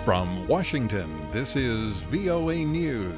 From Washington, this is VOA News.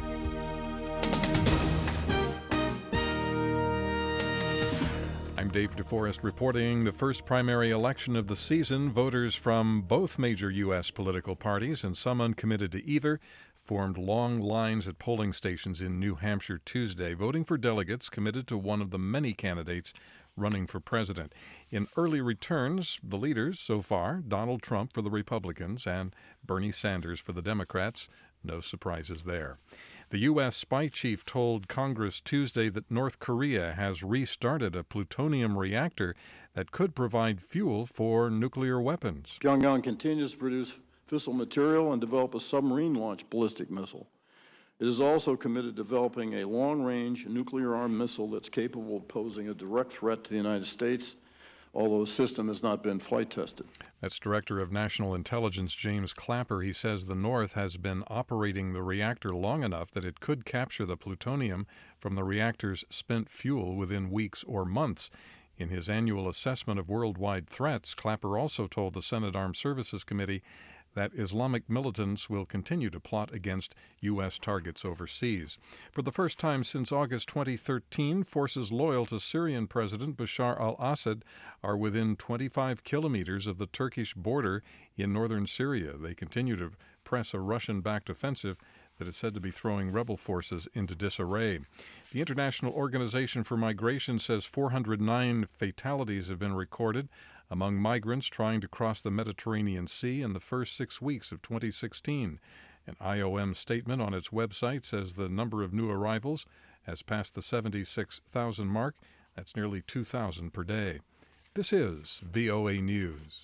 I'm Dave DeForest reporting the first primary election of the season. Voters from both major U.S. political parties and some uncommitted to either formed long lines at polling stations in New Hampshire Tuesday, voting for delegates committed to one of the many candidates running for president. In early returns, the leaders so far, Donald Trump for the Republicans and Bernie Sanders for the Democrats. No surprises there. The U.S. spy chief told Congress Tuesday that North Korea has restarted a plutonium reactor that could provide fuel for nuclear weapons. Pyongyang continues to produce fissile material and develop a submarine-launched ballistic missile. It is also committed to developing a long-range nuclear-armed missile that's capable of posing a direct threat to the United States, although the system has not been flight tested. That's Director of National Intelligence James Clapper. He says the North has been operating the reactor long enough that it could capture the plutonium from the reactor's spent fuel within weeks or months. In his annual assessment of worldwide threats, Clapper also told the Senate Armed Services Committee that Islamic militants will continue to plot against U.S. targets overseas. For the first time since August 2013, forces loyal to Syrian President Bashar al-Assad are within 25 kilometers of the Turkish border in northern Syria. They continue to press a Russian-backed offensive that is said to be throwing rebel forces into disarray. The International Organization for Migration says 409 fatalities have been recorded among migrants trying to cross the Mediterranean Sea in the first 6 weeks of 2016. An IOM statement on its website says the number of new arrivals has passed the 76,000 mark. That's nearly 2,000 per day. This is VOA News.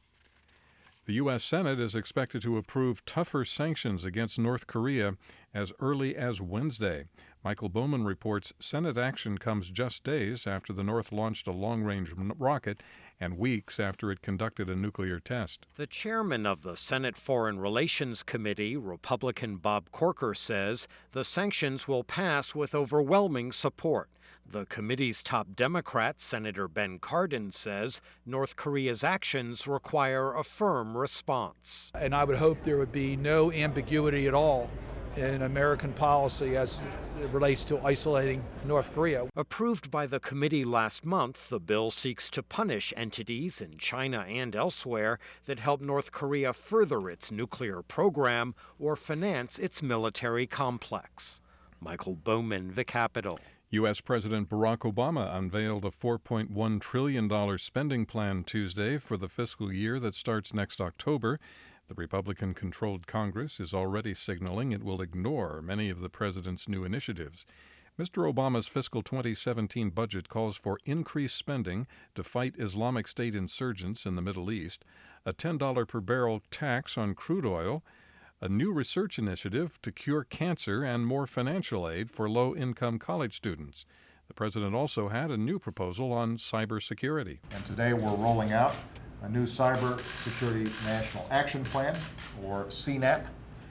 The U.S. Senate is expected to approve tougher sanctions against North Korea as early as Wednesday. Michael Bowman reports Senate action comes just days after the North launched a long-range rocket and weeks after it conducted a nuclear test. The chairman of the Senate Foreign Relations Committee, Republican Bob Corker, says the sanctions will pass with overwhelming support. The committee's top Democrat, Senator Ben Cardin, says North Korea's actions require a firm response. And I would hope there would be no ambiguity at all in American policy as it relates to isolating North Korea. Approved by the committee last month, the bill seeks to punish entities in China and elsewhere that help North Korea further its nuclear program or finance its military complex. Michael Bowman, The Capitol. U.S. President Barack Obama unveiled a $4.1 trillion spending plan Tuesday for the fiscal year that starts next October. The Republican-controlled Congress is already signaling it will ignore many of the president's new initiatives. Mr. Obama's fiscal 2017 budget calls for increased spending to fight Islamic State insurgents in the Middle East, a $10 per barrel tax on crude oil, a new research initiative to cure cancer, and more financial aid for low-income college students. The president also had a new proposal on cybersecurity. And today we're rolling out a new Cyber Security National Action Plan, or CNAP,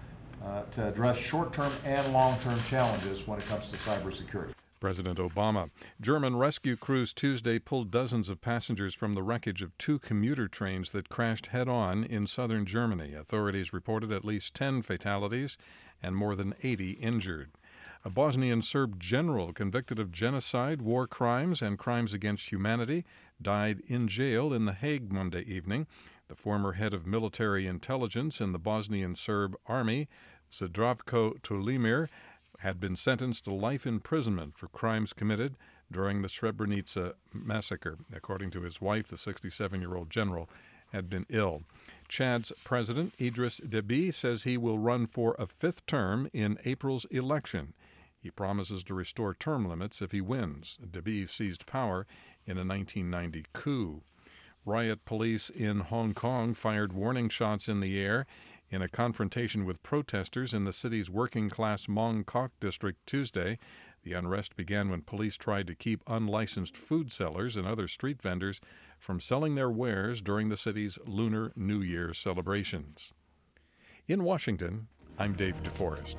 to address short-term and long-term challenges when it comes to cybersecurity. President Obama. German rescue crews Tuesday pulled dozens of passengers from the wreckage of two commuter trains that crashed head-on in southern Germany. Authorities reported at least 10 fatalities and more than 80 injured. A Bosnian Serb general convicted of genocide, war crimes, and crimes against humanity died in jail in The Hague Monday evening. The former head of military intelligence in the Bosnian Serb army, Zdravko Tulimir, had been sentenced to life imprisonment for crimes committed during the Srebrenica massacre. According to his wife, the 67-year-old general had been ill. Chad's president, Idris Deby, says he will run for a fifth term in April's election. He promises to restore term limits if he wins. Deby seized power in a 1990 coup. Riot police in Hong Kong fired warning shots in the air in a confrontation with protesters in the city's working-class Mong Kok district Tuesday. The unrest began when police tried to keep unlicensed food sellers and other street vendors from selling their wares during the city's Lunar New Year celebrations. In Washington, I'm Dave DeForest.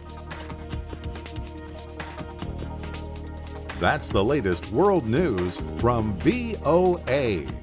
That's the latest world news from VOA.